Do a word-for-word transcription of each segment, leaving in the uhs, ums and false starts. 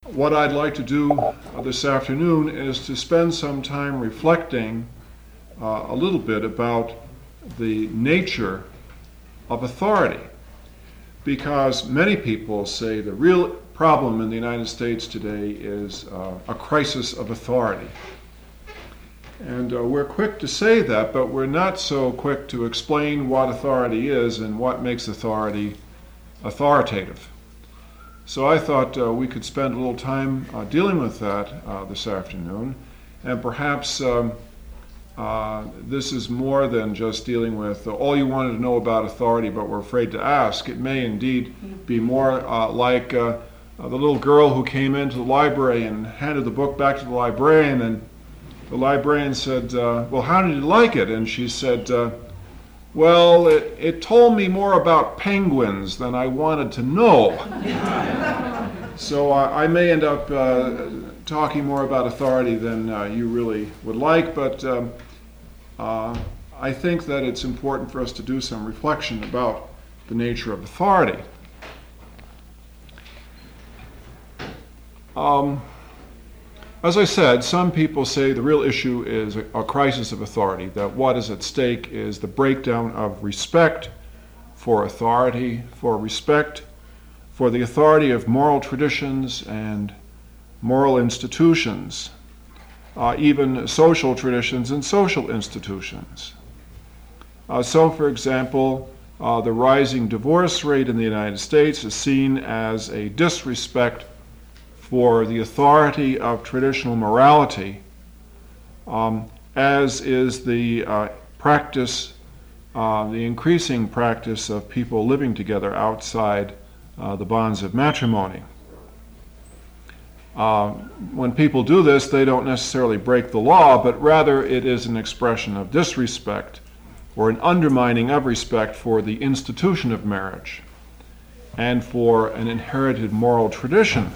What I'd like to do uh, this afternoon is to spend some time reflecting uh, a little bit about the nature of authority. Because many people say the real problem in the United States today is uh, a crisis of authority. And uh, we're quick to say that, but we're not so quick to explain what authority is and what makes authority authoritative. So I thought uh, we could spend a little time uh, dealing with that uh, this afternoon, and perhaps um, uh, this is more than just dealing with uh, all you wanted to know about authority but were afraid to ask. It may indeed be more uh, like uh, uh, the little girl who came into the library and handed the book back to the librarian, and the librarian said, uh, well, how did you like it? And she said, uh, well, it, it told me more about penguins than I wanted to know. So uh, I may end up uh, talking more about authority than uh, you really would like, but um, uh, I think that it's important for us to do some reflection about the nature of authority. Um, As I said, some people say the real issue is a, a crisis of authority, that what is at stake is the breakdown of respect for authority, for respect for the authority of moral traditions and moral institutions, uh, even social traditions and social institutions. Uh, so, for example, uh, the rising divorce rate in the United States is seen as a disrespect for the authority of traditional morality, um, as is the uh, practice, uh, the increasing practice of people living together outside uh, the bonds of matrimony. Uh, when people do this, they don't necessarily break the law, but rather it is an expression of disrespect or an undermining of respect for the institution of marriage and for an inherited moral tradition.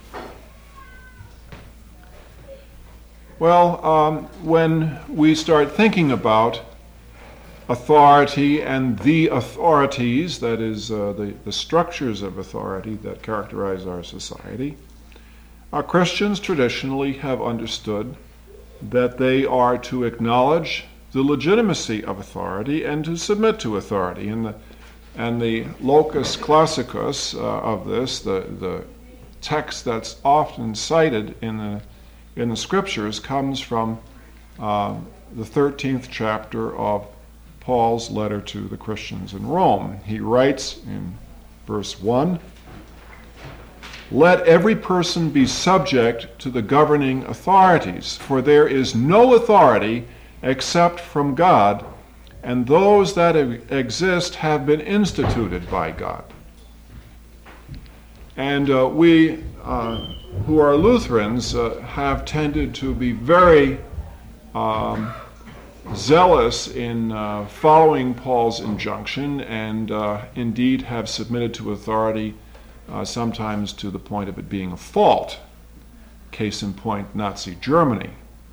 Well, um, when we start thinking about authority and the authorities, that is, uh, the, the structures of authority that characterize our society, our Christians traditionally have understood that they are to acknowledge the legitimacy of authority and to submit to authority. And the, and the locus classicus uh, of this, the, the text that's often cited in the in the scriptures, comes from uh, the thirteenth chapter of Paul's letter to the Christians in Rome. He writes in verse one, "Let every person be subject to the governing authorities, for there is no authority except from God, and those that exist have been instituted by God." And uh, we uh, who are Lutherans uh, have tended to be very um, zealous in uh, following Paul's injunction, and uh, indeed have submitted to authority uh, sometimes to the point of it being a fault. Case in point, Nazi Germany,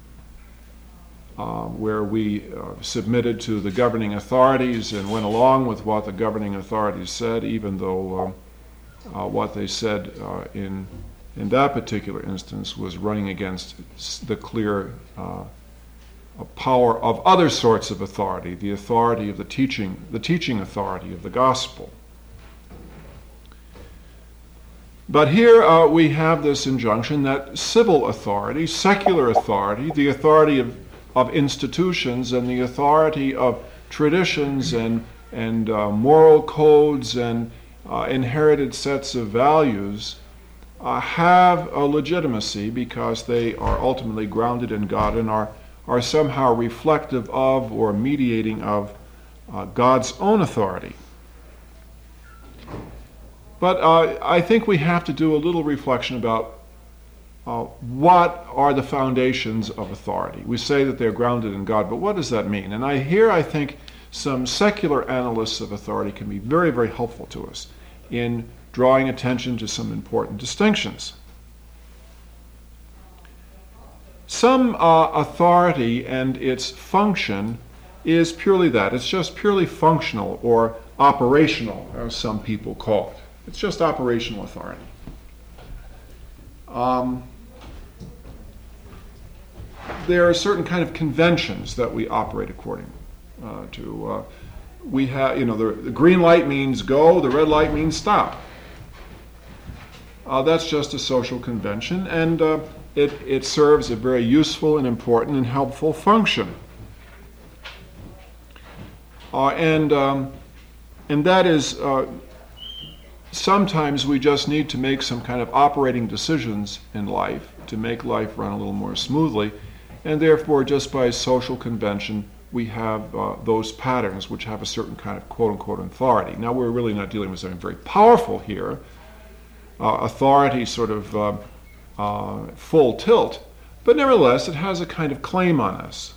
uh, where we uh, submitted to the governing authorities and went along with what the governing authorities said, even though uh, Uh, what they said uh, in in that particular instance was running against the clear uh, power of other sorts of authority, the authority of the teaching, the teaching authority of the gospel. But here uh, we have this injunction that civil authority, secular authority, the authority of, of institutions and the authority of traditions and, and uh, moral codes and Uh, inherited sets of values uh, have a legitimacy because they are ultimately grounded in God and are, are somehow reflective of or mediating of uh, God's own authority. But uh, I think we have to do a little reflection about uh, what are the foundations of authority. We say that they're grounded in God, but what does that mean? And I here I think some secular analysts of authority can be very, very helpful to us in drawing attention to some important distinctions. Some uh, authority and its function is purely that. It's just purely functional or operational, as some people call it. It's just operational authority. um, there are certain kind of conventions that we operate according uh, to. Uh, we have, you know, the, the green light means go, the red light means stop. Uh, that's just a social convention, and uh, it, it serves a very useful and important and helpful function. Uh, and um, and that is, uh, sometimes we just need to make some kind of operating decisions in life to make life run a little more smoothly, and therefore just by social convention we have uh, those patterns which have a certain kind of quote-unquote authority. Now we're really not dealing with something very powerful here. Uh, authority sort of uh, uh, full tilt, but nevertheless it has a kind of claim on us.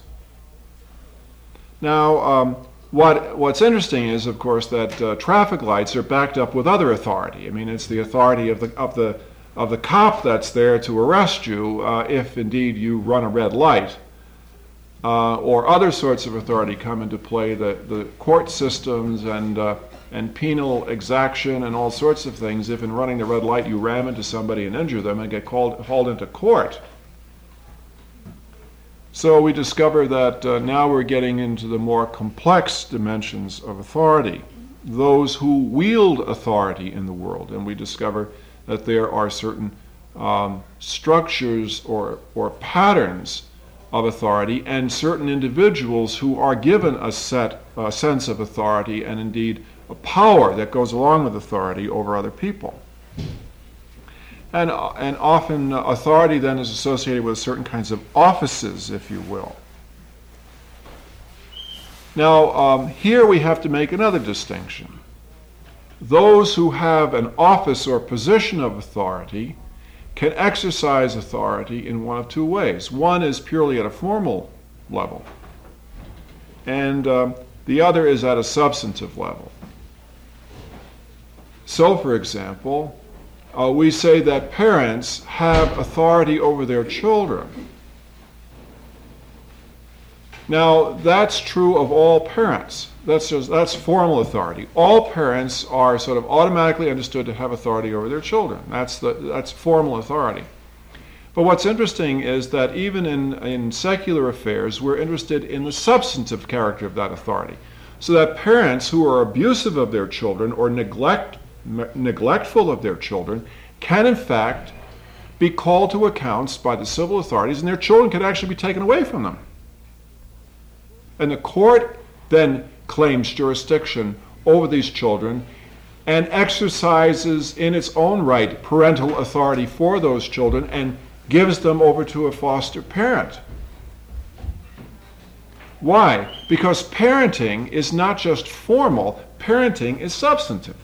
Now um, what what's interesting is, of course, that uh, traffic lights are backed up with other authority. I mean, it's the authority of the of the of the cop that's there to arrest you uh, if indeed you run a red light, uh, or other sorts of authority come into play. The the court systems and uh, and penal exaction and all sorts of things. If in running the red light you ram into somebody and injure them and get called hauled into court. So we discover that uh, now we're getting into the more complex dimensions of authority, those who wield authority in the world, and we discover that there are certain um, structures or, or patterns of authority and certain individuals who are given a set uh, sense of authority and indeed a power that goes along with authority over other people. And, uh, and often uh, authority then is associated with certain kinds of offices, if you will. Now, um, here we have to make another distinction. Those who have an office or position of authority can exercise authority in one of two ways. One is purely at a formal level, and um, the other is at a substantive level. So, for example, uh, we say that parents have authority over their children. Now, that's true of all parents. That's just, that's formal authority. All parents are sort of automatically understood to have authority over their children. That's the that's formal authority. But what's interesting is that even in, in secular affairs, we're interested in the substantive character of that authority. So that parents who are abusive of their children or neglect neglectful of their children can in fact be called to accounts by the civil authorities, and their children can actually be taken away from them. And the court then claims jurisdiction over these children and exercises in its own right parental authority for those children and gives them over to a foster parent. Why? Because parenting is not just formal, parenting is substantive.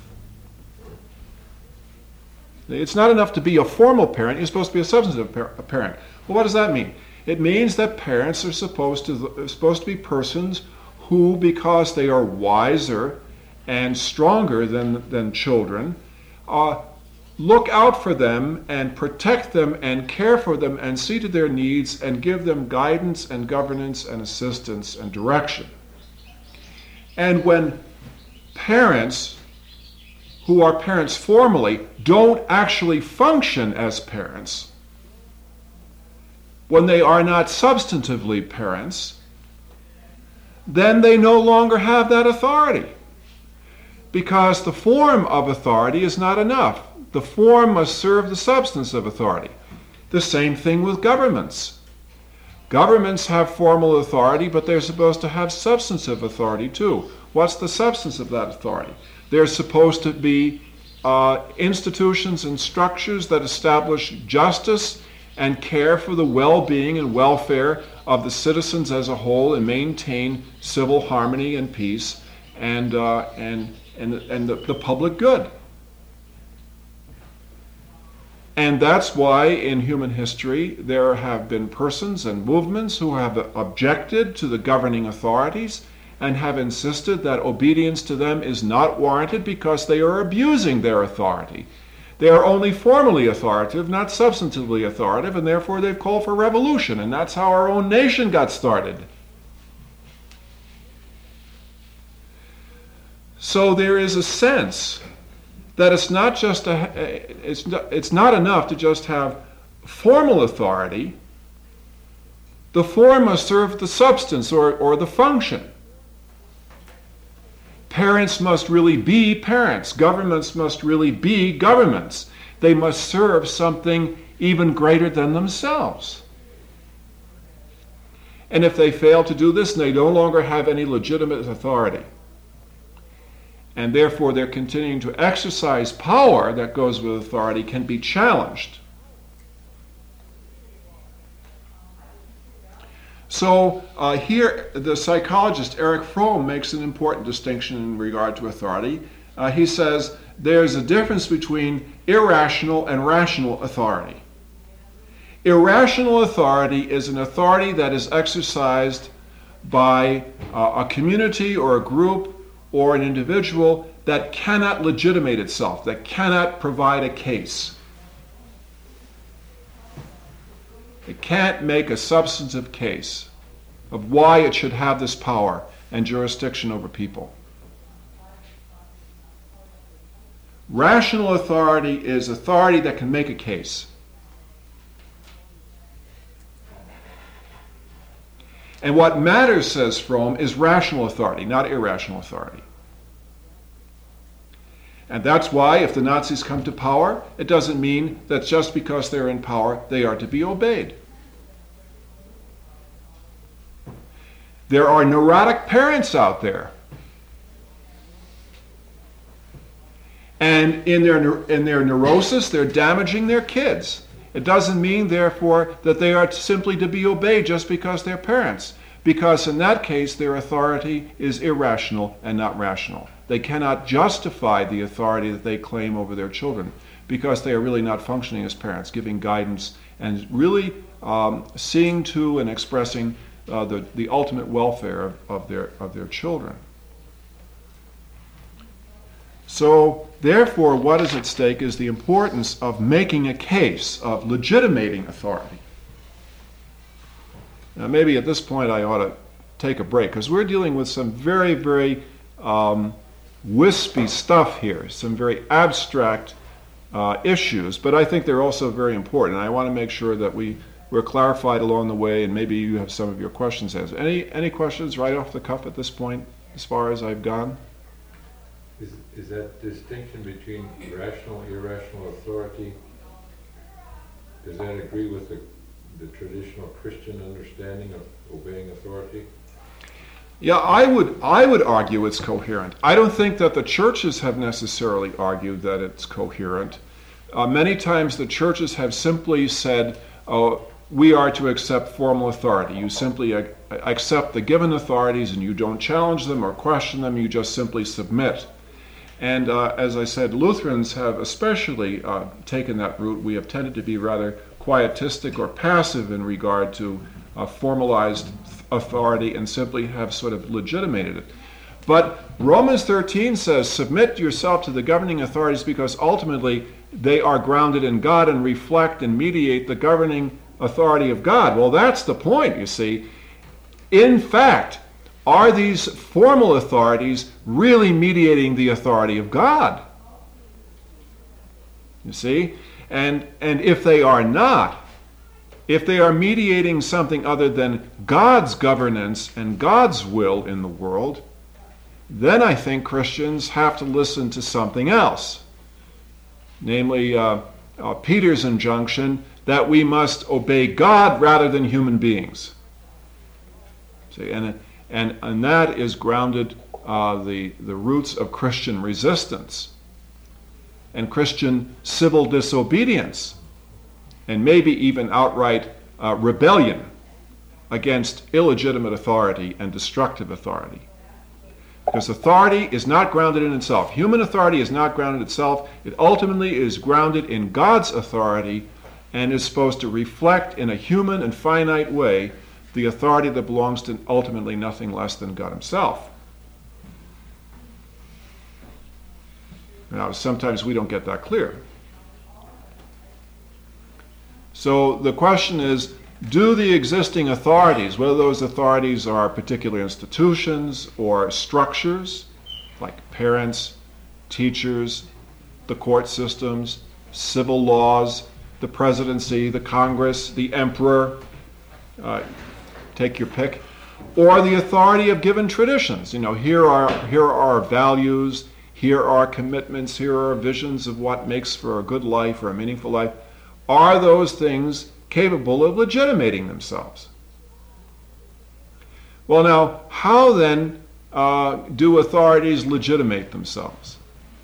It's not enough to be a formal parent, you're supposed to be a substantive parent. Well, what does that mean? It means that parents are supposed to, are supposed to be persons who, because they are wiser and stronger than, than children, uh, look out for them and protect them and care for them and see to their needs and give them guidance and governance and assistance and direction. And when parents who are parents formally don't actually function as parents, when they are not substantively parents, then they no longer have that authority. Because the form of authority is not enough. The form must serve the substance of authority. The same thing with governments. Governments have formal authority, but they're supposed to have substantive authority too. What's the substance of that authority? They're supposed to be uh, institutions and structures that establish justice and care for the well-being and welfare of the citizens as a whole and maintain civil harmony and peace and uh, and and, and the, the public good. And that's why in human history there have been persons and movements who have objected to the governing authorities and have insisted that obedience to them is not warranted because they are abusing their authority. They are only formally authoritative, not substantively authoritative, and therefore they've called for revolution, and that's how our own nation got started. So there is a sense that it's not just a, it's not, it's not enough to just have formal authority, the form must serve the substance or, or the function. Parents must really be parents. Governments must really be governments. They must serve something even greater than themselves. And if they fail to do this, they no longer have any legitimate authority. And therefore their continuing to exercise power that goes with authority can be challenged. So uh, here the psychologist Erich Fromm makes an important distinction in regard to authority. Uh, he says there's a difference between irrational and rational authority. Irrational authority is an authority that is exercised by uh, a community or a group or an individual that cannot legitimate itself, that cannot provide a case. It can't make a substantive case of why it should have this power and jurisdiction over people. Rational authority is authority that can make a case. And what matters, says Fromm, is rational authority, not irrational authority. And that's why if the Nazis come to power, it doesn't mean that just because they're in power, they are to be obeyed. There are neurotic parents out there. And in their, in their neurosis, they're damaging their kids. It doesn't mean, therefore, that they are simply to be obeyed just because they're parents, because in that case, their authority is irrational and not rational. They cannot justify the authority that they claim over their children because they are really not functioning as parents, giving guidance and really um, seeing to and expressing uh, the, the ultimate welfare of, of, their, of their children. So, therefore, what is at stake is the importance of making a case, of legitimating authority. Now, maybe at this point I ought to take a break, because we're dealing with some very, very um, wispy stuff here, some very abstract uh, issues, but I think they're also very important. And I want to make sure that we, we're clarified along the way, and maybe you have some of your questions answered. Any, any questions right off the cuff at this point, as far as I've gone? Is, is that distinction between rational and irrational authority, does that agree with the, the traditional Christian understanding of obeying authority? Yeah, I would I would argue it's coherent. I don't think that the churches have necessarily argued that it's coherent. Uh, many times the churches have simply said, oh, we are to accept formal authority. You simply ac- accept the given authorities and you don't challenge them or question them, you just simply submit. And uh, as I said, Lutherans have especially uh, taken that route. We have tended to be rather quietistic or passive in regard to uh, formalized authority and simply have sort of legitimated it. But Romans thirteen says, submit yourself to the governing authorities because ultimately they are grounded in God and reflect and mediate the governing authority of God. Well, that's the point, you see. In fact, are these formal authorities really mediating the authority of God? You see? And, and if they are not, if they are mediating something other than God's governance and God's will in the world, then I think Christians have to listen to something else. Namely, uh, uh, Peter's injunction that we must obey God rather than human beings. See, and And, and that is grounded uh, the, the roots of Christian resistance and Christian civil disobedience and maybe even outright uh, rebellion against illegitimate authority and destructive authority. Because authority is not grounded in itself. Human authority is not grounded in itself. It ultimately is grounded in God's authority and is supposed to reflect in a human and finite way the authority that belongs to ultimately nothing less than God himself. Now, sometimes we don't get that clear. So the question is, do the existing authorities, whether those authorities are particular institutions or structures, like parents, teachers, the court systems, civil laws, the presidency, the Congress, the emperor, uh, take your pick, or the authority of given traditions. You know, here are, here are our values, here are our commitments, here are our visions of what makes for a good life or a meaningful life. Are those things capable of legitimating themselves? Well, now, how then uh, do authorities legitimate themselves?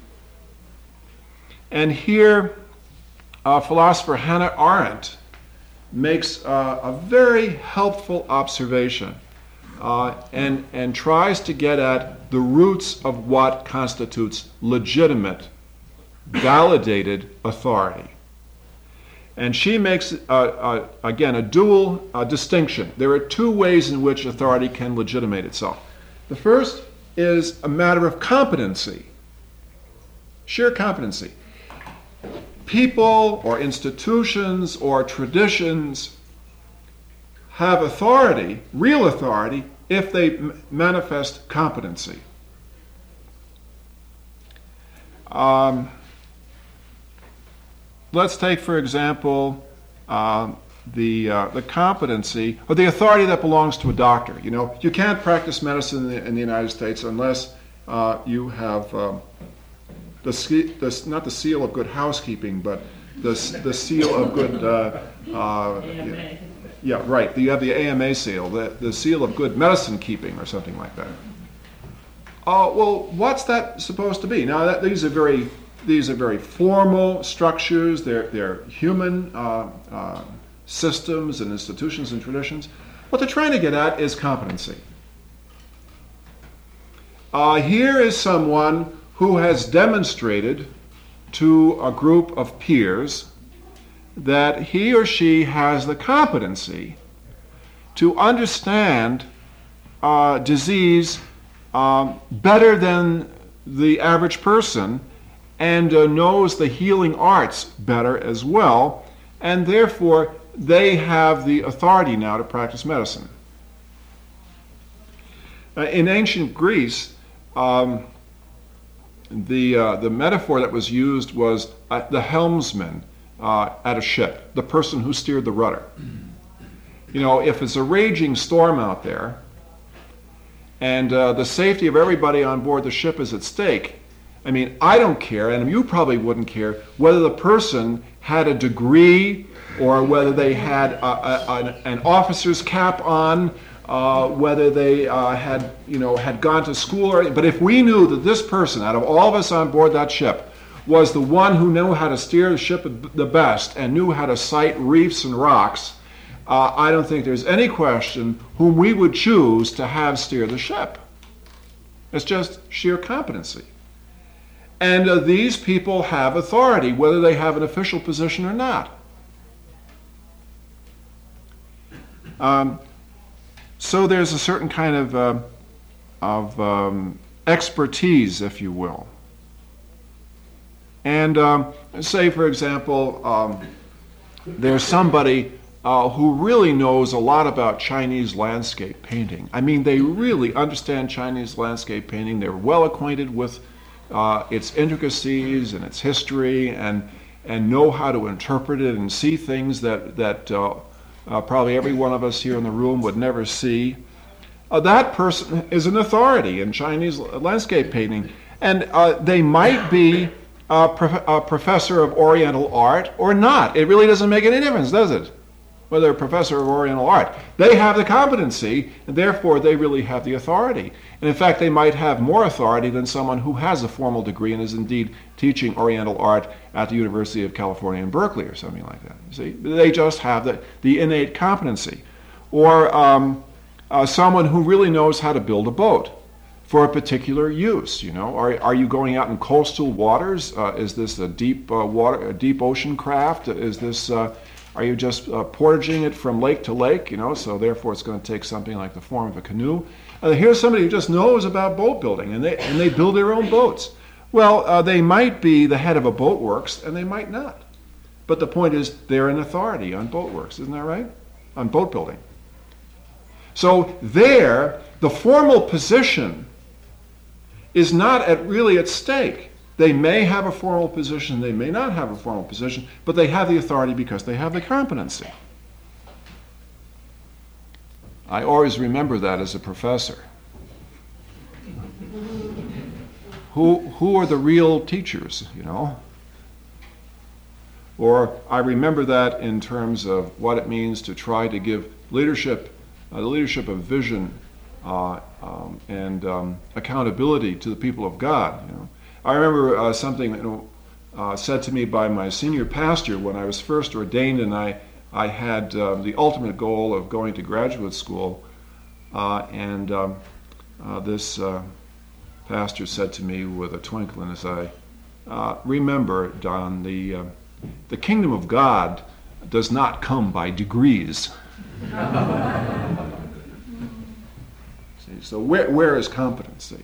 And here, uh, philosopher Hannah Arendt makes uh, a very helpful observation uh, and, and tries to get at the roots of what constitutes legitimate, validated authority. And she makes, uh, uh, again, a dual uh, distinction. There are two ways in which authority can legitimate itself. The first is a matter of competency, sheer competency. People or institutions or traditions have authority, real authority, if they m- manifest competency. Um, let's take, for example, uh, the uh, the competency or the authority that belongs to a doctor. You know, you can't practice medicine in the, in the United States unless uh, you have um, the, the not the seal of good housekeeping, but the the seal of good. Uh, uh, yeah, yeah, right. You have the A M A seal, the the seal of good medicine keeping, or something like that. Uh, well, what's that supposed to be? Now, that, these are very these are very formal structures. They're they're human uh, uh, systems and institutions and traditions. What they're trying to get at is competency. Uh, here is someone who has demonstrated to a group of peers that he or she has the competency to understand uh, disease um, better than the average person, and uh, knows the healing arts better as well, and therefore they have the authority now to practice medicine. Uh, in ancient Greece, um, the uh, the metaphor that was used was uh, the helmsman uh, at a ship, the person who steered the rudder. You know, if it's a raging storm out there, and uh, the safety of everybody on board the ship is at stake, I mean, I don't care, and you probably wouldn't care, whether the person had a degree or whether they had a, a, an, an officer's cap on, uh, whether they uh, had, you know, had gone to school or anything. But if we knew that this person, out of all of us on board that ship, was the one who knew how to steer the ship the best and knew how to sight reefs and rocks, uh, I don't think there's any question whom we would choose to have steer the ship. It's just sheer competency. And uh, these people have authority, whether they have an official position or not. Um, so there's a certain kind of, uh, of um, expertise, if you will. And um, say, for example, um, there's somebody uh, who really knows a lot about Chinese landscape painting. I mean, they really understand Chinese landscape painting. They're well acquainted with Uh, its intricacies and its history, and and know how to interpret it and see things that that uh, uh, probably every one of us here in the room would never see. Uh, that person is an authority in Chinese landscape painting, and uh, they might be a, prof- a professor of Oriental art or not. It really doesn't make any difference, does it? Whether they're a professor of Oriental art. They have the competency, and therefore they really have the authority. And in fact, they might have more authority than someone who has a formal degree and is indeed teaching Oriental art at the University of California in Berkeley or something like that. You see, they just have the, the innate competency. Or um, uh, someone who really knows how to build a boat for a particular use. You know, are are you going out in coastal waters? Uh, is this a deep uh, water, a deep ocean craft? Is this uh, Are you just uh, portaging it from lake to lake, you know, so therefore it's going to take something like the form of a canoe? Uh, here's somebody who just knows about boat building, and they and they build their own boats. Well, uh, they might be the head of a boatworks, and they might not. But the point is, they're an authority on boatworks, isn't that right? On boat building. So there, the formal position is not at really at stake. They may have a formal position, they may not have a formal position, but they have the authority because they have the competency. I always remember that as a professor. Who, who are the real teachers, you know? Or I remember that in terms of what it means to try to give leadership, uh, the leadership of vision uh, um, and um, accountability to the people of God. You know? I remember uh, something you know, uh, said to me by my senior pastor when I was first ordained, and I, I had uh, the ultimate goal of going to graduate school. Uh, and um, uh, this uh, pastor said to me with a twinkle in his eye, uh, remember, Don, the, uh, the kingdom of God does not come by degrees. See, so where, where is competency?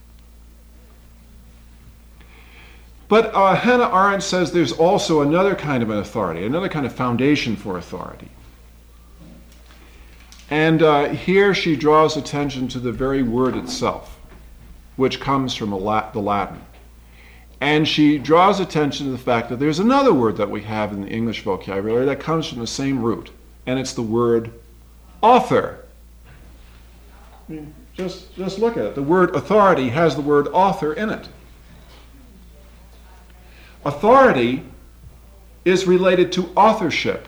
But uh, Hannah Arendt says there's also another kind of an authority, another kind of foundation for authority. And uh, here she draws attention to the very word itself, which comes from the Latin. And she draws attention to the fact that there's another word that we have in the English vocabulary that comes from the same root, and it's the word author. I mean, just, just look at it. The word authority has the word author in it. Authority is related to authorship.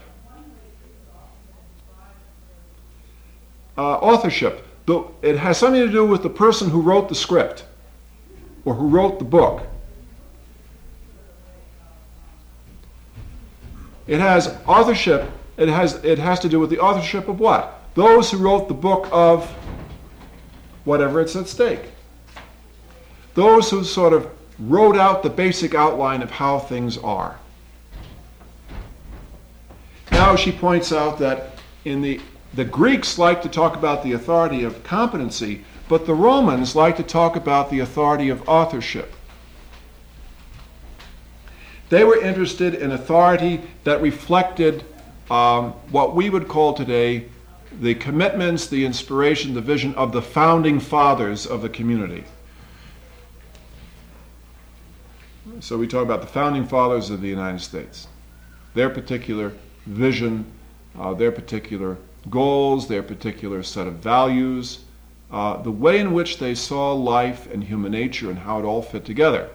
Uh, authorship, it has something to do with the person who wrote the script or who wrote the book. It has authorship, it has, it has to do with the authorship of what? Those who wrote the book of whatever it's at stake. Those who sort of wrote out the basic outline of how things are. Now she points out that in the The Greeks like to talk about the authority of competency, but the Romans like to talk about the authority of authorship. They were interested in authority that reflected um, what we would call today the commitments, the inspiration, the vision of the founding fathers of the community. So we talk about the founding fathers of the United States, their particular vision, uh, their particular goals, their particular set of values, uh, the way in which they saw life and human nature and how it all fit together.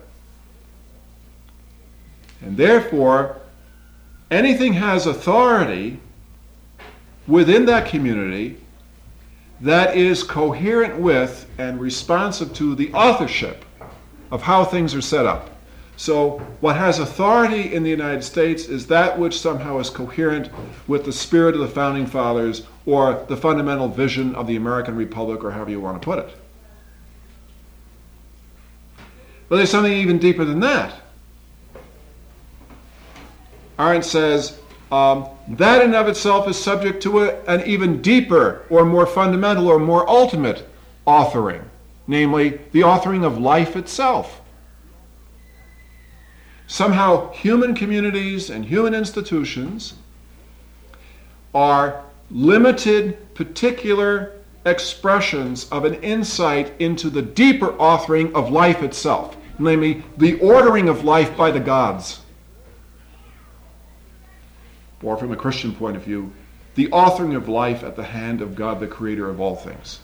And therefore, anything has authority within that community that is coherent with and responsive to the authorship of how things are set up. So what has authority in the United States is that which somehow is coherent with the spirit of the Founding Fathers or the fundamental vision of the American Republic, or however you want to put it. But there's something even deeper than that. Arendt says um, that in of itself is subject to a, an even deeper or more fundamental or more ultimate authoring, namely the authoring of life itself. Somehow human communities and human institutions are limited, particular expressions of an insight into the deeper authoring of life itself, namely the ordering of life by the gods. Or from a Christian point of view, the authoring of life at the hand of God, the creator of all things.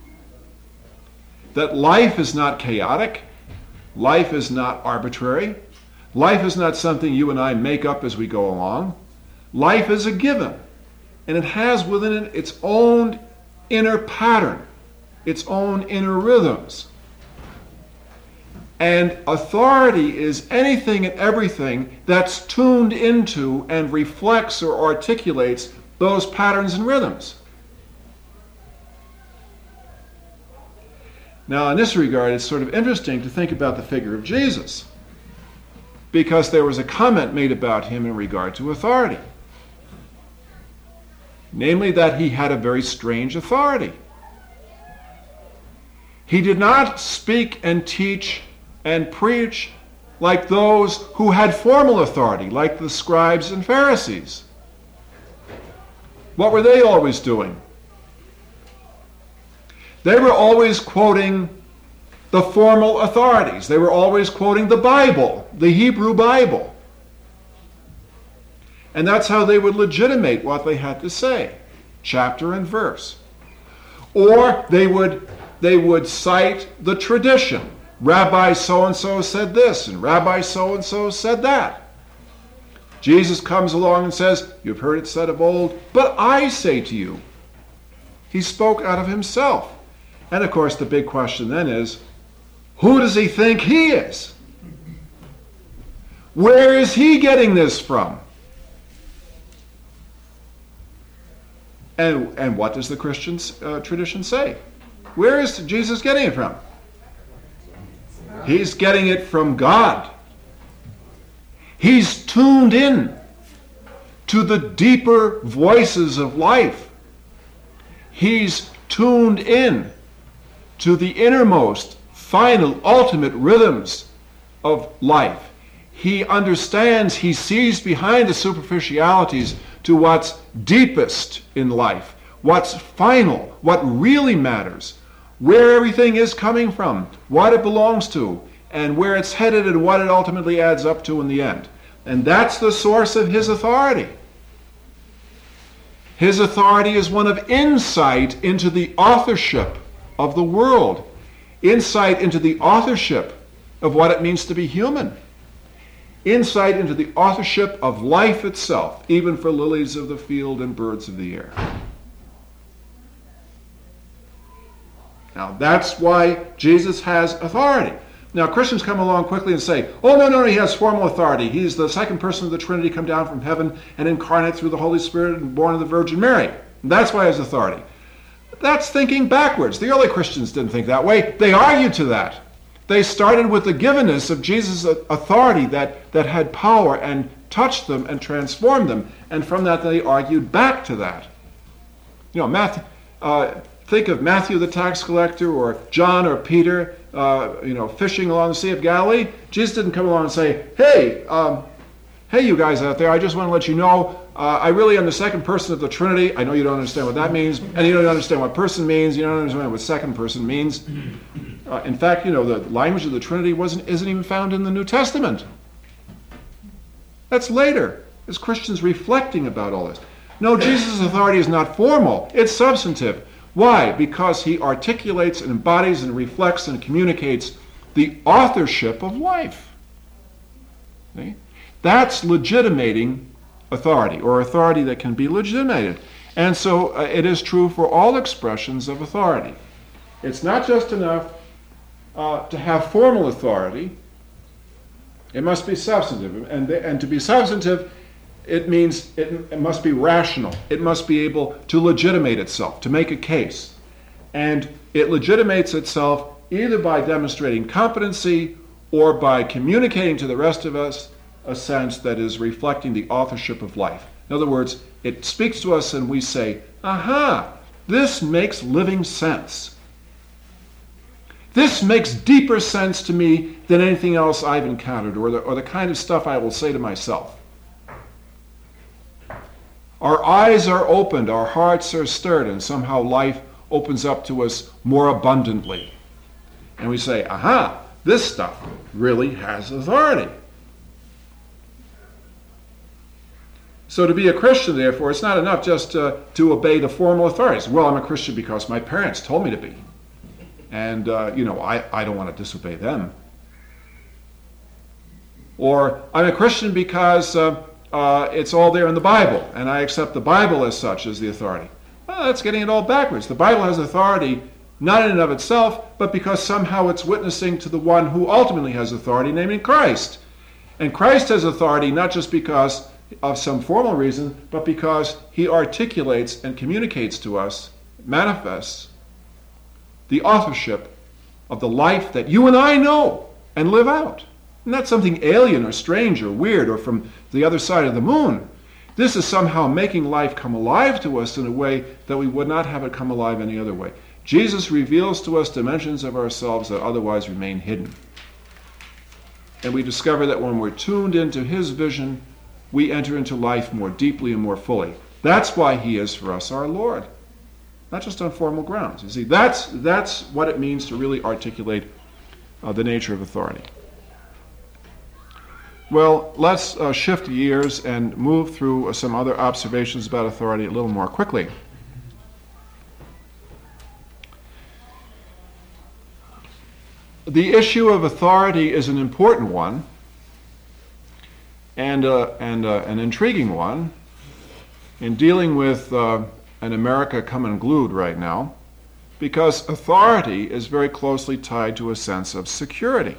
That life is not chaotic, life is not arbitrary, life is not something you and I make up as we go along. Life is a given, and it has within it its own inner pattern, its own inner rhythms. And authority is anything and everything that's tuned into and reflects or articulates those patterns and rhythms. Now, in this regard, it's sort of interesting to think about the figure of Jesus, because there was a comment made about him in regard to authority. Namely, that he had a very strange authority. He did not speak and teach and preach like those who had formal authority, like the scribes and Pharisees. What were they always doing? They were always quoting the formal authorities. They were always quoting the Bible, the Hebrew Bible. And that's how they would legitimate what they had to say, chapter and verse. Or they would, they would cite the tradition. Rabbi so-and-so said this, and Rabbi so-and-so said that. Jesus comes along and says, you've heard it said of old, but I say to you. He spoke out of himself. And of course the big question then is, who does he think he is? Where is he getting this from? And, and what does the Christian uh, tradition say? Where is Jesus getting it from? He's getting it from God. He's tuned in to the deeper voices of life. He's tuned in to the innermost, final, ultimate rhythms of life. He understands, he sees behind the superficialities to what's deepest in life, what's final, what really matters, where everything is coming from, what it belongs to, and where it's headed and what it ultimately adds up to in the end. And that's the source of his authority. His authority is one of insight into the authorship of the world, insight into the authorship of what it means to be human, insight into the authorship of life itself, even for lilies of the field and birds of the air. Now that's why Jesus has authority. Now Christians come along quickly and say, oh no, no, he has formal authority. He's the second person of the Trinity come down from heaven and incarnate through the Holy Spirit and born of the Virgin Mary. And that's why he has authority. That's thinking backwards. The early Christians didn't think that way. They argued to that. They started with the givenness of Jesus' authority that, that had power and touched them and transformed them. And from that they argued back to that. You know, Matthew, uh, think of Matthew the tax collector or John or Peter, uh, you know, fishing along the Sea of Galilee. Jesus didn't come along and say, hey, um, hey you guys out there, I just want to let you know, uh, I really am the second person of the Trinity. I know you don't understand what that means, and you don't understand what person means, you don't understand what second person means. Uh, in fact, you know, the language of the Trinity wasn't, isn't even found in the New Testament. That's later, as Christians reflecting about all this. No, Jesus' authority is not formal, it's substantive. Why? Because he articulates and embodies and reflects and communicates the authorship of life. See? That's legitimating authority, or authority that can be legitimated. And so uh, it is true for all expressions of authority. It's not just enough uh, to have formal authority. It must be substantive. And, and to be substantive, it means it, it must be rational. It must be able to legitimate itself, to make a case. And it legitimates itself either by demonstrating competency or by communicating to the rest of us a sense that is reflecting the authorship of life. In other words, it speaks to us and we say, aha, this makes living sense. This makes deeper sense to me than anything else I've encountered, or the, or the kind of stuff I will say to myself. Our eyes are opened, our hearts are stirred, and somehow life opens up to us more abundantly. And we say, aha, this stuff really has authority. So to be a Christian, therefore, it's not enough just uh, to obey the formal authorities. Well, I'm a Christian because my parents told me to be. And, uh, you know, I, I don't want to disobey them. Or I'm a Christian because uh, uh, it's all there in the Bible, and I accept the Bible as such as the authority. Well, that's getting it all backwards. The Bible has authority not in and of itself, but because somehow it's witnessing to the one who ultimately has authority, namely Christ. And Christ has authority not just because of some formal reason, but because he articulates and communicates to us, manifests the authorship of the life that you and I know and live out. Not something alien or strange or weird or from the other side of the moon. This is somehow making life come alive to us in a way that we would not have it come alive any other way. Jesus reveals to us dimensions of ourselves that otherwise remain hidden. And we discover that when we're tuned into his vision, we enter into life more deeply and more fully. That's why he is for us our Lord. Not just on formal grounds. You see, that's, that's what it means to really articulate uh, the nature of authority. Well, let's uh, shift gears and move through uh, some other observations about authority a little more quickly. The issue of authority is an important one and, uh, and uh, an intriguing one in dealing with uh, an America come unglued right now, because authority is very closely tied to a sense of security.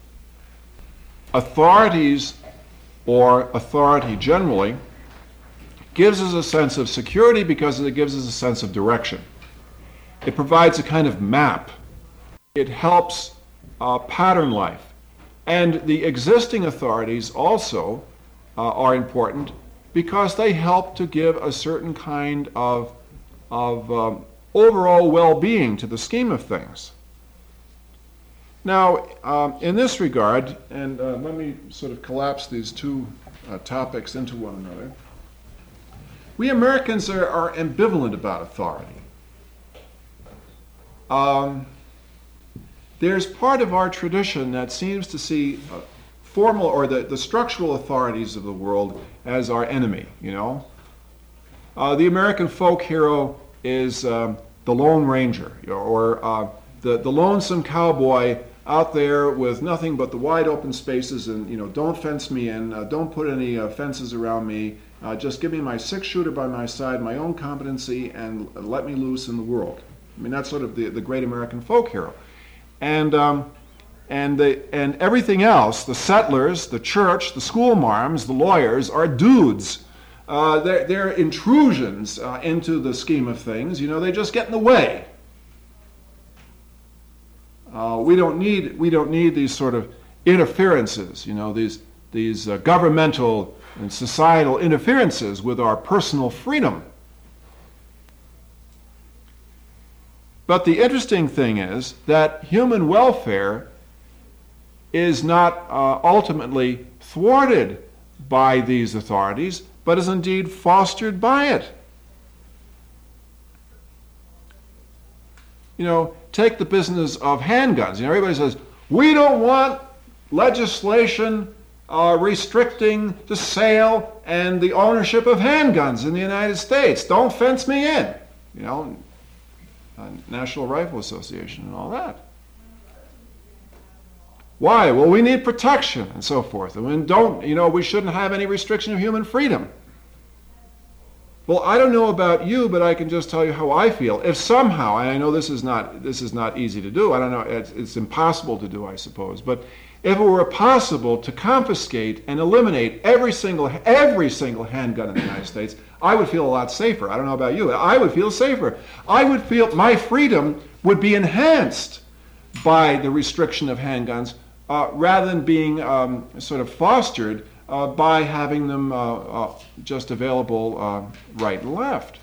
Authorities, or authority generally, gives us a sense of security because it gives us a sense of direction. It provides a kind of map. It helps uh, pattern life. And the existing authorities also uh, are important because they help to give a certain kind of, of um, overall well-being to the scheme of things. Now, um, in this regard, and uh, let me sort of collapse these two uh, topics into one another, we Americans are, are ambivalent about authority. Um, there's part of our tradition that seems to see uh, formal or the, the structural authorities of the world as our enemy, you know. Uh, the American folk hero is um, the Lone Ranger, or uh, the, the lonesome cowboy out there with nothing but the wide open spaces, and, you know, don't fence me in, uh, don't put any uh, fences around me, uh, just give me my six shooter by my side, my own competency, and let me loose in the world. I mean, that's sort of the, the great American folk hero. And, um, and, the, and everything else, the settlers, the church, the school marms, the lawyers, are dudes. Uh, they're, they're intrusions uh, into the scheme of things. You know, they just get in the way. Uh, we don't need we don't need these sort of interferences, you know, these these uh, governmental and societal interferences with our personal freedom. But the interesting thing is that human welfare is not uh, ultimately thwarted by these authorities, but is indeed fostered by it. You know, take the business of handguns. You know, everybody says, we don't want legislation uh, restricting the sale and the ownership of handguns in the United States. Don't fence me in. You know, uh, National Rifle Association and all that. Why? Well, we need protection and so forth. And we don't, you know, we shouldn't have any restriction of human freedom. Well, I don't know about you, but I can just tell you how I feel. If somehow, and I know this is not this is not easy to do, I don't know, it's, it's impossible to do, I suppose, but if it were possible to confiscate and eliminate every single every single handgun in the United States, I would feel a lot safer. I don't know about you. I would feel safer. I would feel my freedom would be enhanced by the restriction of handguns uh, rather than being um, sort of fostered Uh, by having them uh, uh, just available uh, right and left.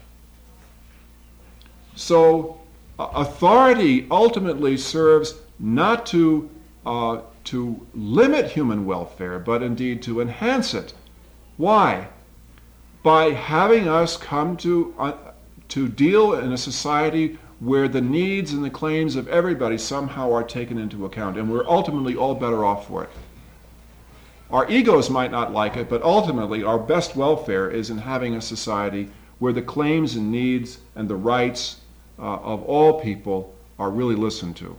So uh, authority ultimately serves not to, uh, to limit human welfare, but indeed to enhance it. Why? By having us come to, uh, to deal in a society where the needs and the claims of everybody somehow are taken into account, and we're ultimately all better off for it. Our egos might not like it, but ultimately our best welfare is in having a society where the claims and needs and the rights uh, of all people are really listened to.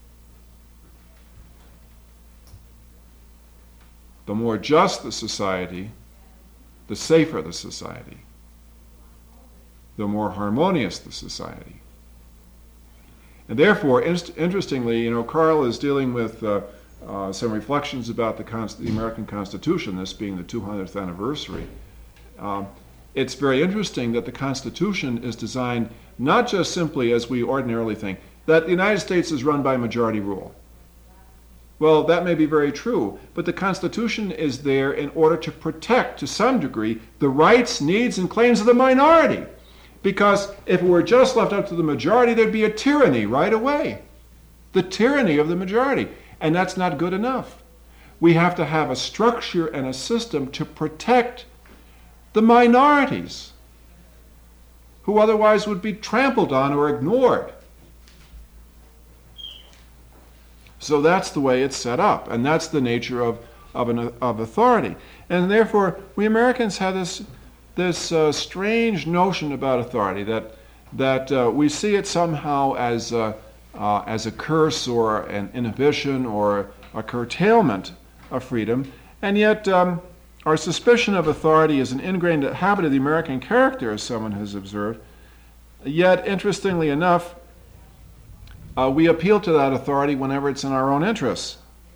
The more just the society, the safer the society, the more harmonious the society. And therefore, inst- interestingly, you know, Carl is dealing with uh, Uh, some reflections about the, Const- the American Constitution, this being the two hundredth anniversary. Um, it's very interesting that the Constitution is designed not just simply as we ordinarily think, that the United States is run by majority rule. Well, that may be very true, but the Constitution is there in order to protect, to some degree, the rights, needs, and claims of the minority. Because if it were just left up to the majority, there'd be a tyranny right away. The tyranny of the majority. And that's not good enough. We have to have a structure and a system to protect the minorities who otherwise would be trampled on or ignored. So that's the way it's set up, and that's the nature of of, an, of authority. And therefore, we Americans have this this uh, strange notion about authority that that uh, we see it somehow as uh, uh, as a curse or an inhibition or a curtailment of freedom, and yet um, our suspicion of authority is an ingrained habit of the American character, as someone has observed. Yet, interestingly enough, uh, we appeal to that authority whenever it's in our own interests.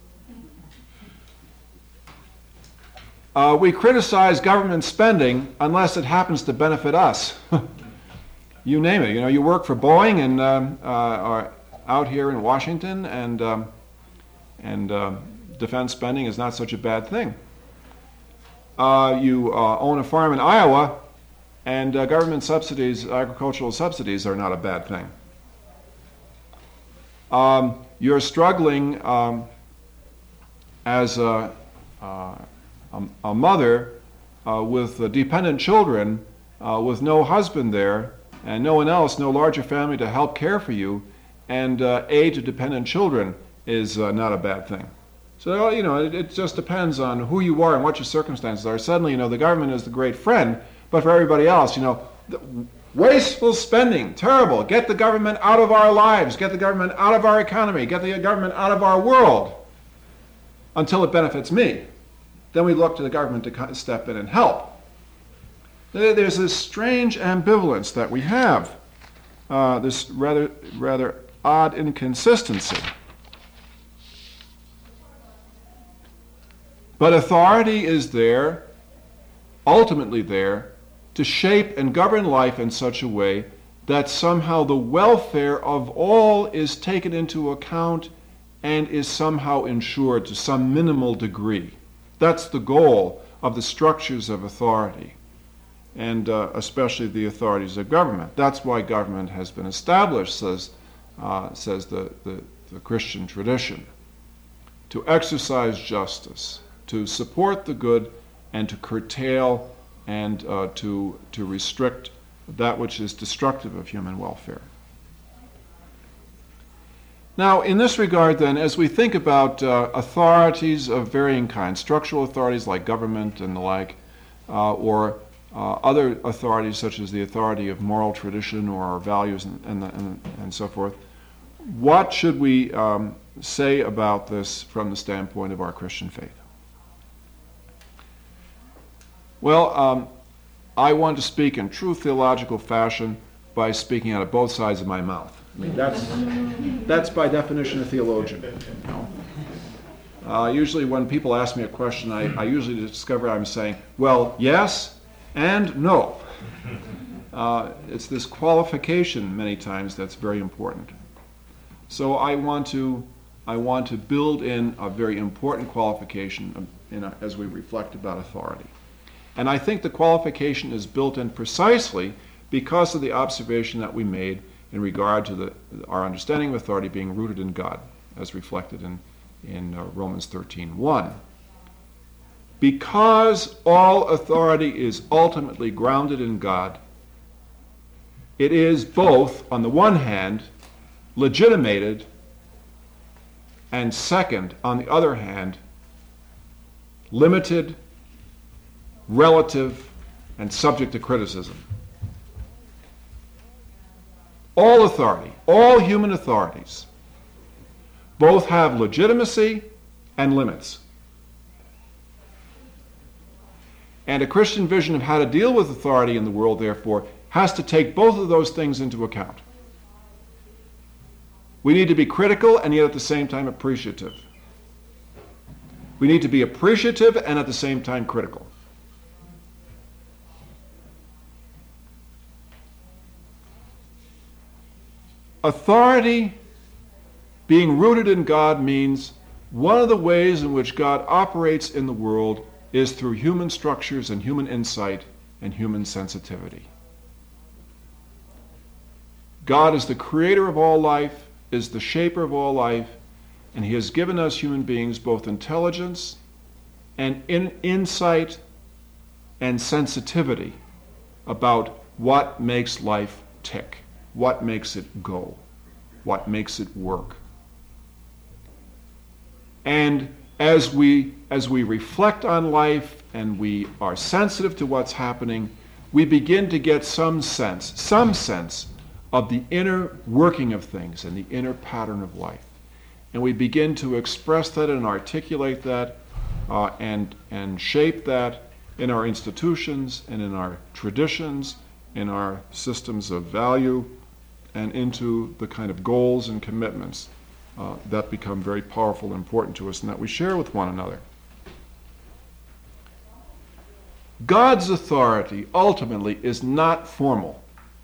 Uh, we criticize government spending unless it happens to benefit us. You name it. You know, you work for Boeing and um, uh, are out here in Washington, and um, and uh, defense spending is not such a bad thing. Uh, you uh, own a farm in Iowa, and uh, government subsidies, agricultural subsidies, are not a bad thing. Um, you're struggling um, as a, uh, a, a mother uh, with uh, dependent children, uh, with no husband there, and no one else, no larger family to help care for you, and uh, aid to dependent children is uh, not a bad thing. So, you know, it, it just depends on who you are and what your circumstances are. Suddenly, you know, the government is the great friend, but for everybody else, you know, the wasteful spending, terrible. Get the government out of our lives. Get the government out of our economy. Get the government out of our world until it benefits me. Then we look to the government to step in and help. There's this strange ambivalence that we have, uh, this rather, rather odd inconsistency. But authority is there, ultimately there, to shape and govern life in such a way that somehow the welfare of all is taken into account and is somehow ensured to some minimal degree. That's the goal of the structures of authority, and uh, especially the authorities of government. That's why government has been established, says, uh, says the, the, the Christian tradition, to exercise justice, to support the good, and to curtail and uh, to, to restrict that which is destructive of human welfare. Now, in this regard, then, as we think about uh, authorities of varying kinds, structural authorities like government and the like, uh, or uh, other authorities such as the authority of moral tradition or our values and, and, and, and so forth, what should we um, say about this from the standpoint of our Christian faith? Well, um, I want to speak in true theological fashion by speaking out of both sides of my mouth. I mean, that's that's by definition a theologian. You know? uh, usually when people ask me a question, I, I usually discover I'm saying, well, yes and no. Uh, it's this qualification many times that's very important. So I want to I want to build in a very important qualification in a, as we reflect about authority. And I think the qualification is built in precisely because of the observation that we made in regard to the, our understanding of authority being rooted in God, as reflected in, in uh, Romans thirteen one. Because all authority is ultimately grounded in God, it is both, on the one hand, legitimated, and second, on the other hand, limited, relative, and subject to criticism. All authority, all human authorities, both have legitimacy and limits. And a Christian vision of how to deal with authority in the world, therefore, has to take both of those things into account. We need to be critical and yet at the same time appreciative. We need to be appreciative and at the same time critical. Authority being rooted in God means one of the ways in which God operates in the world is through human structures and human insight and human sensitivity. God is the creator of all life, is the shaper of all life, and he has given us human beings both intelligence and in insight and sensitivity about what makes life tick. What makes it go? What makes it work? And as we as we reflect on life and we are sensitive to what's happening, we begin to get some sense, some sense of the inner working of things and the inner pattern of life. And we begin to express that and articulate that uh, and and shape that in our institutions and in our traditions, in our systems of value, and into the kind of goals and commitments uh, that become very powerful and important to us and that we share with one another. God's authority ultimately is not formal.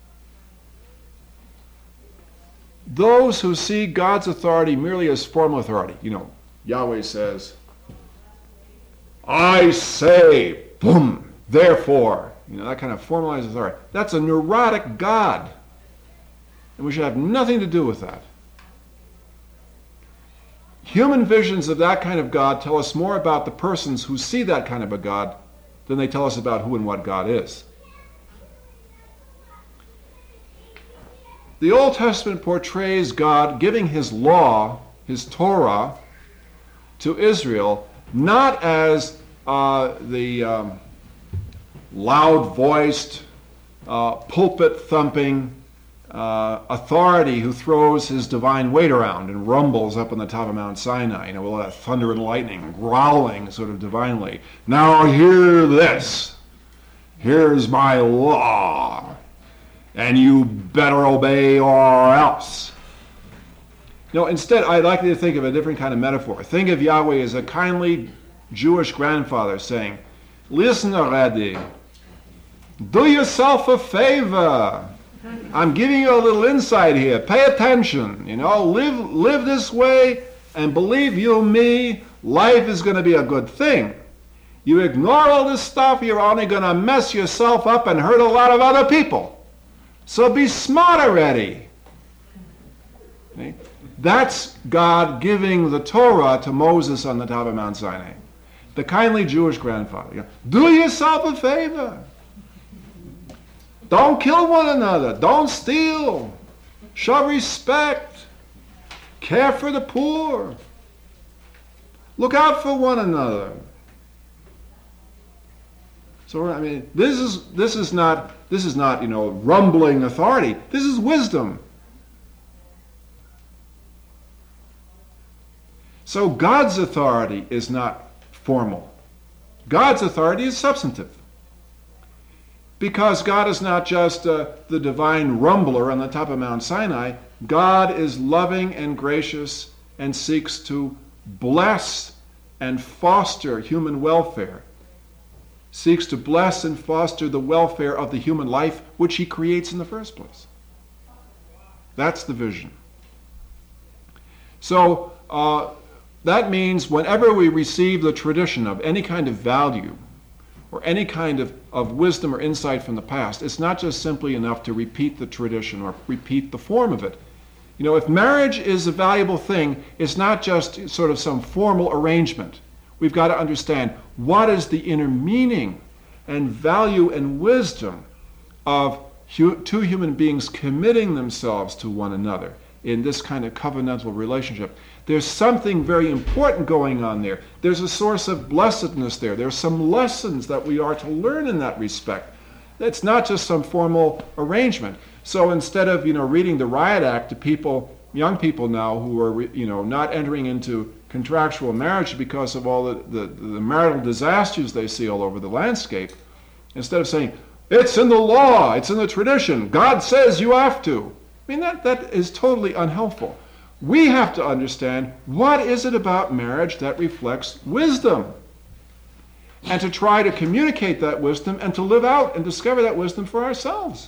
Those who see God's authority merely as formal authority, you know, Yahweh says, I say, boom, therefore, you know, that kind of formalized authority. That's a neurotic God. And we should have nothing to do with that. Human visions of that kind of God tell us more about the persons who see that kind of a God than they tell us about who and what God is. The Old Testament portrays God giving his law, his Torah, to Israel, not as uh, the um, loud-voiced, uh, pulpit-thumping uh, authority who throws his divine weight around and rumbles up on the top of Mount Sinai, you know, with all that thunder and lightning, growling sort of divinely. Now hear this. Here's my law. And you better obey or else. No, instead, I'd like you to think of a different kind of metaphor. Think of Yahweh as a kindly Jewish grandfather saying, listen already, do yourself a favor. I'm giving you a little insight here. Pay attention. You know, live, live this way, and believe you me, life is going to be a good thing. You ignore all this stuff, you're only going to mess yourself up and hurt a lot of other people. So be smart already. Okay? That's God giving the Torah to Moses on the top of Mount Sinai. The kindly Jewish grandfather. Do yourself a favor. Don't kill one another. Don't steal. Show respect. Care for the poor. Look out for one another. So I mean, this is this is not this is not you know rumbling authority. This is wisdom. So God's authority is not formal. God's authority is substantive. Because God is not just uh, the divine rumbler on the top of Mount Sinai. God is loving and gracious and seeks to bless and foster human welfare. Seeks to bless and foster the welfare of the human life which he creates in the first place. That's the vision. So uh, that means whenever we receive the tradition of any kind of value or any kind of, of wisdom or insight from the past, it's not just simply enough to repeat the tradition or repeat the form of it. You know, if marriage is a valuable thing, it's not just sort of some formal arrangement. We've got to understand what is the inner meaning and value and wisdom of hu- two human beings committing themselves to one another in this kind of covenantal relationship. There's something very important going on there. There's a source of blessedness there. There's some lessons that we are to learn in that respect. It's not just some formal arrangement. So instead of, you know, reading the Riot Act to people, young people now who are, you know, not entering into contractual marriage because of all the, the, the marital disasters they see all over the landscape, instead of saying, it's in the law, it's in the tradition, God says you have to. I mean, that, that is totally unhelpful. We have to understand what is it about marriage that reflects wisdom, and to try to communicate that wisdom and to live out and discover that wisdom for ourselves.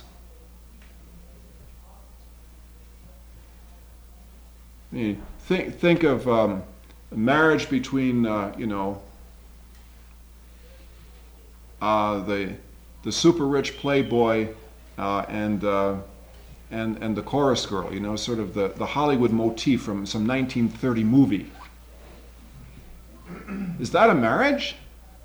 I mean, think, think of um, marriage between, uh, you know, uh, the the super rich playboy uh, and uh, and and the chorus girl. You know, sort of the, the Hollywood motif from some nineteen thirty movie. Is that a marriage?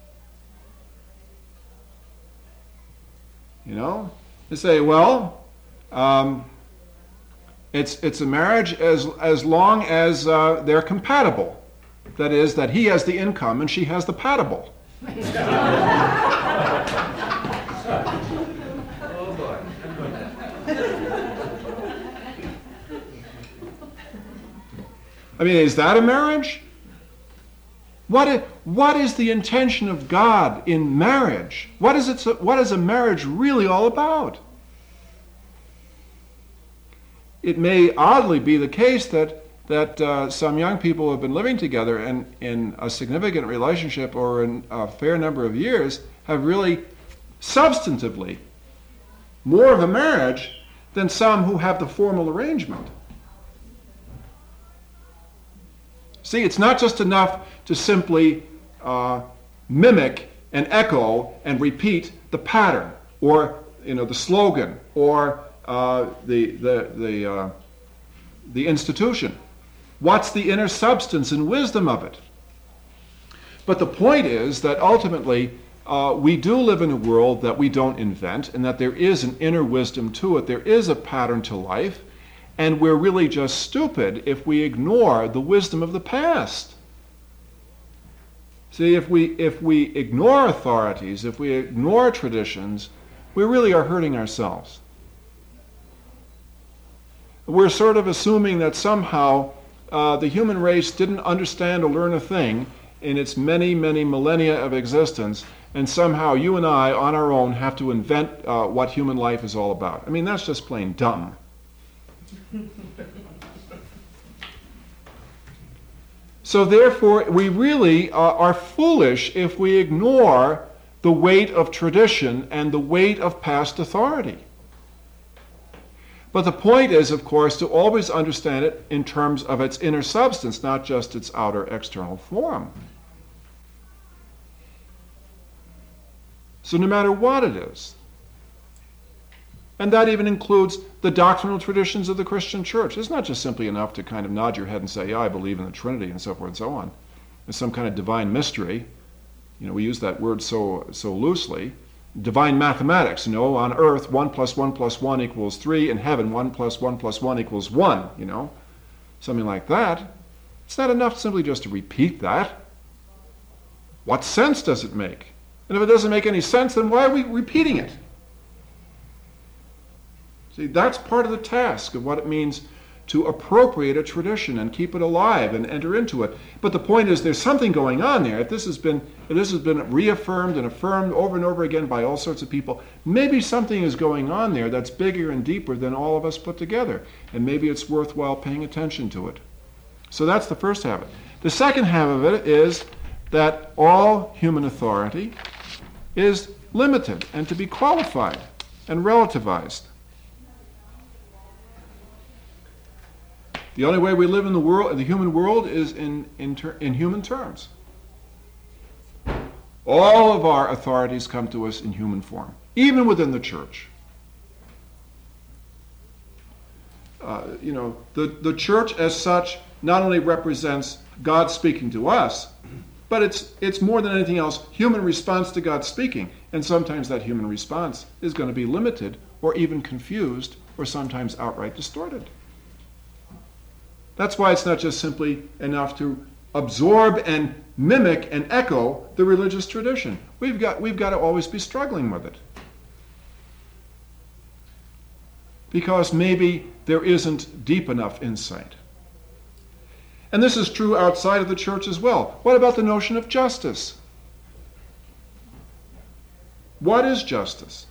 You know, they say, well, um, it's it's a marriage as as long as uh, they're compatible. That is, that he has the income and she has the patable. Oh, boy. I mean, is that a marriage? What is, what is the intention of God in marriage? What is, it, what is a marriage really all about? It may oddly be the case that, that uh, some young people have been living together and in a significant relationship or in a fair number of years have really substantively more of a marriage than some who have the formal arrangement. See, it's not just enough to simply uh, mimic and echo and repeat the pattern or, you know, the slogan or uh, the the the uh, the institution. What's the inner substance and wisdom of it? But the point is that ultimately uh, we do live in a world that we don't invent, and that there is an inner wisdom to it. There is a pattern to life. And we're really just stupid if we ignore the wisdom of the past. See, if we if we ignore authorities, if we ignore traditions, we really are hurting ourselves. We're sort of assuming that somehow uh, the human race didn't understand or learn a thing in its many, many millennia of existence, and somehow you and I, on our own, have to invent uh, what human life is all about. I mean, that's just plain dumb. So therefore, we really uh, are foolish if we ignore the weight of tradition and the weight of past authority. But the point is, of course, to always understand it in terms of its inner substance, not just its outer external form. So no matter what it is, and that even includes the doctrinal traditions of the Christian church. It's not just simply enough to kind of nod your head and say, yeah, I believe in the Trinity and so forth and so on. There's some kind of divine mystery. You know, we use that word so so loosely. Divine mathematics, you know, on earth, one plus one plus one equals three. In heaven, one plus one plus one equals one, you know. Something like that. It's not enough simply just to repeat that. What sense does it make? And if it doesn't make any sense, then why are we repeating it? See, that's part of the task of what it means to appropriate a tradition and keep it alive and enter into it. But the point is, there's something going on there. If this has been, if this has been reaffirmed and affirmed over and over again by all sorts of people, maybe something is going on there that's bigger and deeper than all of us put together. And maybe it's worthwhile paying attention to it. So that's the first half of it. The second half of it is that all human authority is limited and to be qualified and relativized. The only way we live in the world, in the human world, is in, in, ter- in human terms. All of our authorities come to us in human form, even within the church. Uh, you know, the, the church as such not only represents God speaking to us, but it's it's more than anything else human response to God speaking. And sometimes that human response is going to be limited or even confused or sometimes outright distorted. That's why it's not just simply enough to absorb and mimic and echo the religious tradition. We've got, we've got to always be struggling with it. Because maybe there isn't deep enough insight. And this is true outside of the church as well. What about the notion of justice? What is justice?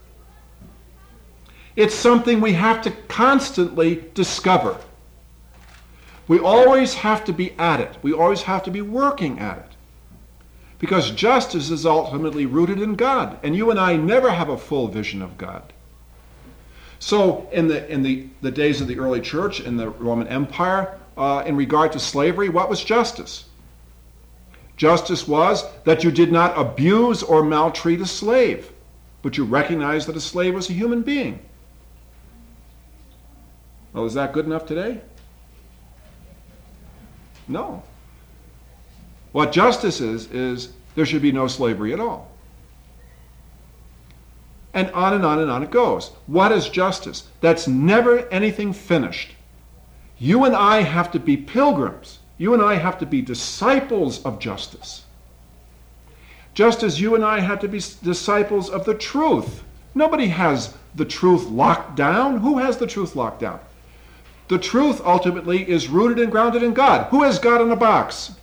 It's something we have to constantly discover. We always have to be at it. We always have to be working at it. Because justice is ultimately rooted in God. And you and I never have a full vision of God. So in the in the, the days of the early church, in the Roman Empire, uh, in regard to slavery, what was justice? Justice was that you did not abuse or maltreat a slave, but you recognized that a slave was a human being. Well, is that good enough today? No. What justice is, is there should be no slavery at all. And on and on and on it goes. What is justice? That's never anything finished. You and I have to be pilgrims. You and I have to be disciples of justice. Just as you and I have to be disciples of the truth. Nobody has the truth locked down. Who has the truth locked down? The truth ultimately is rooted and grounded in God. Who has God in a box?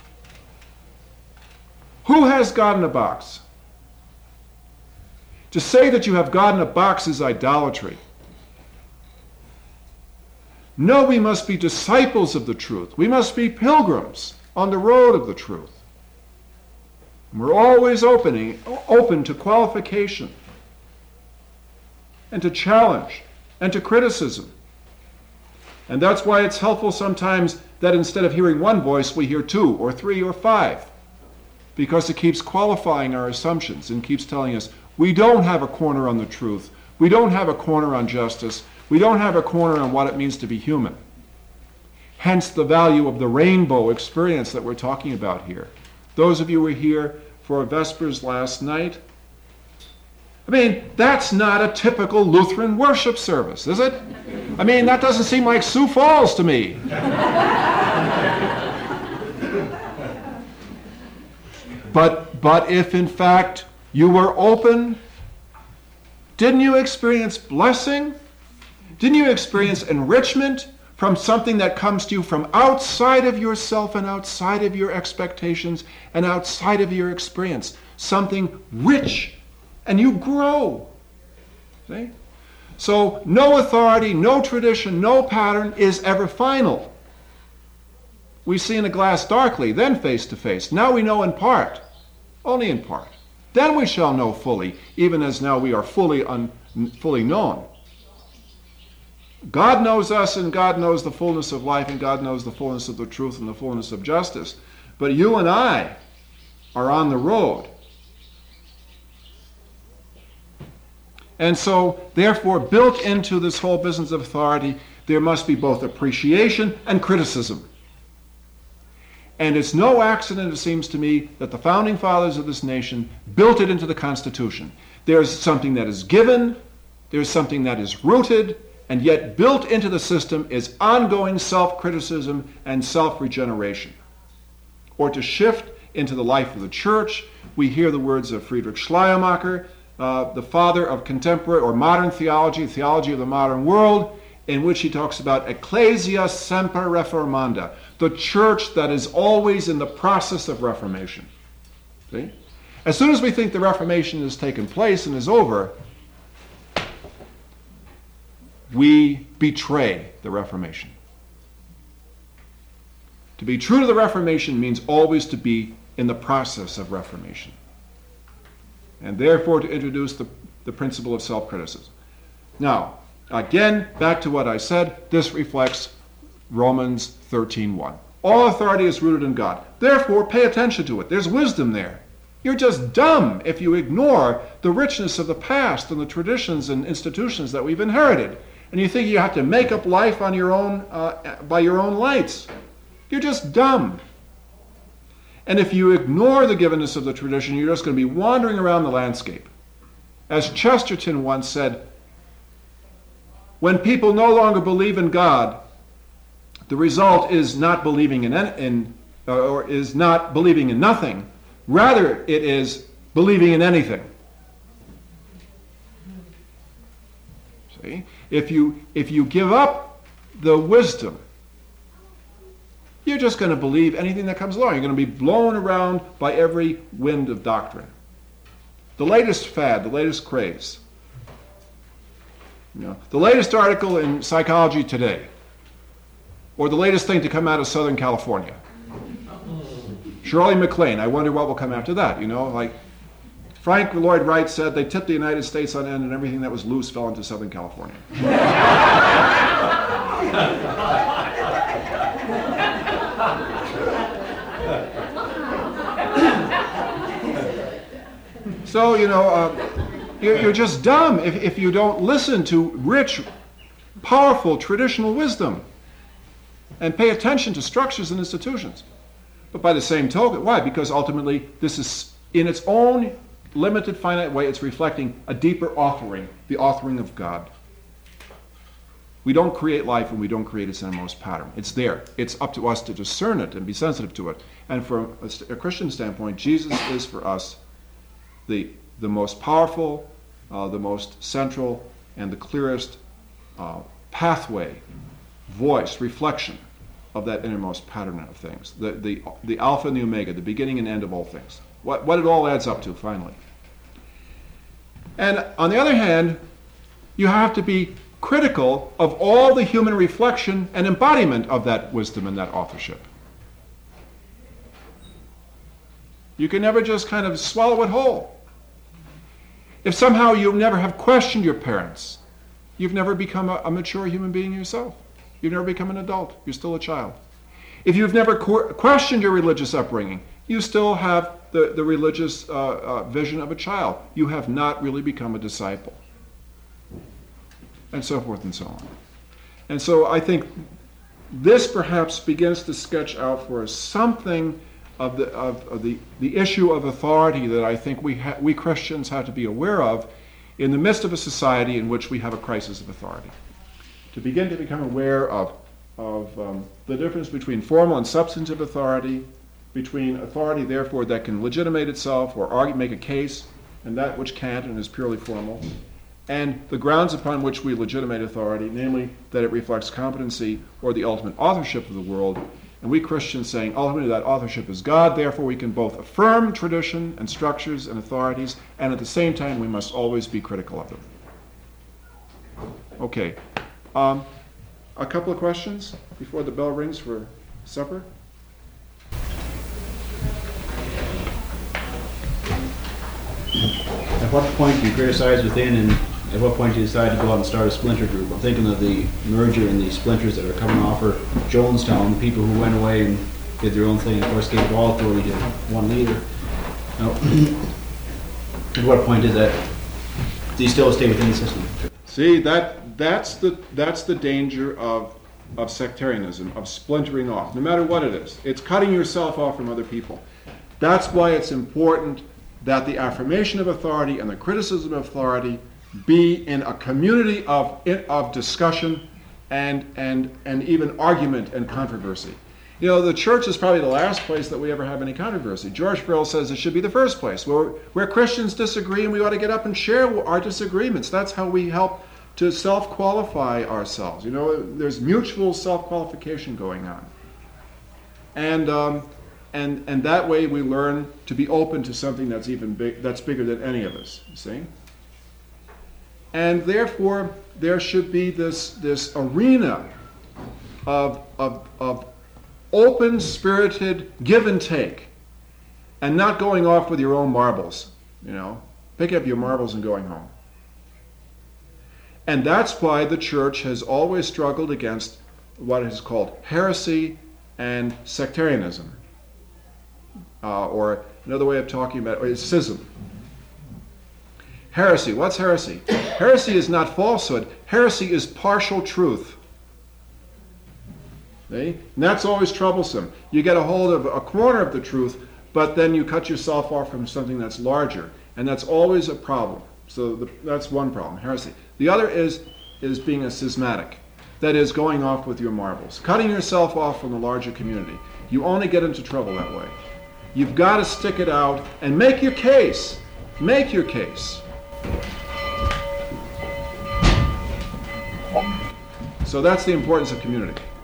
Who has God in a box? To say that you have God in a box is idolatry. No, we must be disciples of the truth. We must be pilgrims on the road of the truth. And we're always opening, open to qualification and to challenge and to criticism. And that's why it's helpful sometimes that instead of hearing one voice, we hear two or three or five. Because it keeps qualifying our assumptions and keeps telling us we don't have a corner on the truth. We don't have a corner on justice. We don't have a corner on what it means to be human. Hence the value of the rainbow experience that we're talking about here. Those of you who were here for Vespers last night, I mean, that's not a typical Lutheran worship service, is it? I mean, that doesn't seem like Sioux Falls to me. But, but if in fact you were open, didn't you experience blessing? Didn't you experience enrichment from something that comes to you from outside of yourself and outside of your expectations and outside of your experience? Something rich, and you grow. See? So no authority, no tradition, no pattern is ever final. We see in a glass darkly, then face to face. Now we know in part, only in part. Then we shall know fully, even as now we are fully un, fully known. God knows us, and God knows the fullness of life, and God knows the fullness of the truth and the fullness of justice. But you and I are on the road. And so, therefore, built into this whole business of authority, there must be both appreciation and criticism. And it's no accident, it seems to me, that the founding fathers of this nation built it into the Constitution. There's something that is given, there's something that is rooted, and yet built into the system is ongoing self-criticism and self-regeneration. Or to shift into the life of the church, we hear the words of Friedrich Schleiermacher, uh, the father of contemporary or modern theology, theology of the modern world, in which he talks about ecclesia semper reformanda, the church that is always in the process of reformation. See? As soon as we think the Reformation has taken place and is over, we betray the Reformation. To be true to the Reformation means always to be in the process of reformation. And therefore to introduce the, the principle of self-criticism. Now, again, back to what I said, this reflects Romans thirteen one. All authority is rooted in God. Therefore, pay attention to it. There's wisdom there. You're just dumb if you ignore the richness of the past and the traditions and institutions that we've inherited. And you think you have to make up life on your own, uh, by your own lights. You're just dumb. And if you ignore the givenness of the tradition, you're just going to be wandering around the landscape. As Chesterton once said, when people no longer believe in God, the result is not believing in, in uh, or is not believing in nothing. Rather, it is believing in anything. See? If you if you give up the wisdom, you're just going to believe anything that comes along. You're going to be blown around by every wind of doctrine. The latest fad, the latest craze. You know, the latest article in Psychology Today, or the latest thing to come out of Southern California. Shirley MacLaine, I wonder what will come after that, you know, like Frank Lloyd Wright said they tipped the United States on end and everything that was loose fell into Southern California. So, you know, uh, you're, you're just dumb if, if you don't listen to rich, powerful, traditional wisdom and pay attention to structures and institutions. But by the same token, why? Because ultimately, this is, in its own limited, finite way, it's reflecting a deeper authoring, the authoring of God. We don't create life and we don't create its innermost pattern. It's there. It's up to us to discern it and be sensitive to it. And from a, a Christian standpoint, Jesus is for us the, the most powerful, uh, the most central, and the clearest uh, pathway, voice, reflection of that innermost pattern of things. The, the, the Alpha and the Omega, the beginning and end of all things. What, what it all adds up to, finally. And on the other hand, you have to be critical of all the human reflection and embodiment of that wisdom and that authorship. You can never just kind of swallow it whole. If somehow you never have questioned your parents, you've never become a, a mature human being yourself. You've never become an adult. You're still a child. If you've never qu- questioned your religious upbringing, you still have the, the religious uh, uh, vision of a child. You have not really become a disciple. And so forth and so on. And so I think this perhaps begins to sketch out for us something of the of, of the, the issue of authority that I think we ha- we Christians have to be aware of in the midst of a society in which we have a crisis of authority. To begin to become aware of, of um, the difference between formal and substantive authority, between authority, therefore, that can legitimate itself or argue, make a case, and that which can't and is purely formal, and the grounds upon which we legitimate authority, namely that it reflects competency or the ultimate authorship of the world. And we Christians saying ultimately that authorship is God, therefore we can both affirm tradition and structures and authorities, and at the same time we must always be critical of them. Okay. Um, a couple of questions before the bell rings for supper. At what point do you criticize within, and at what point do you decide to go out and start a splinter group? I'm thinking of the merger and the splinters that are coming off for Jonestown, the people who went away and did their own thing, of course gave all authority to one leader. Now, at what point is that? Do you still stay within the system? See, that that's the that's the danger of of sectarianism, of splintering off, no matter what it is. It's cutting yourself off from other people. That's why it's important that the affirmation of authority and the criticism of authority be in a community of of discussion and and and even argument and controversy. You know, the church is probably the last place that we ever have any controversy. George Farrell says it should be the first place where where Christians disagree, and we ought to get up and share our disagreements. That's how we help to self-qualify ourselves. You know, there's mutual self-qualification going on, and um, and and that way we learn to be open to something that's even big, that's bigger than any of us. You see. And therefore, there should be this, this arena of, of, of open, spirited give and take, and not going off with your own marbles, you know, picking up your marbles and going home. And that's why the church has always struggled against what is called heresy and sectarianism, uh, or another way of talking about it is schism. Heresy. What's heresy? Heresy is not falsehood. Heresy is partial truth. See? And that's always troublesome. You get a hold of a corner of the truth, but then you cut yourself off from something that's larger. And that's always a problem. So the, that's one problem, heresy. The other is, is being a schismatic. That is, going off with your marbles. Cutting yourself off from the larger community. You only get into trouble that way. You've got to stick it out and make your case. Make your case. So that's the importance of community.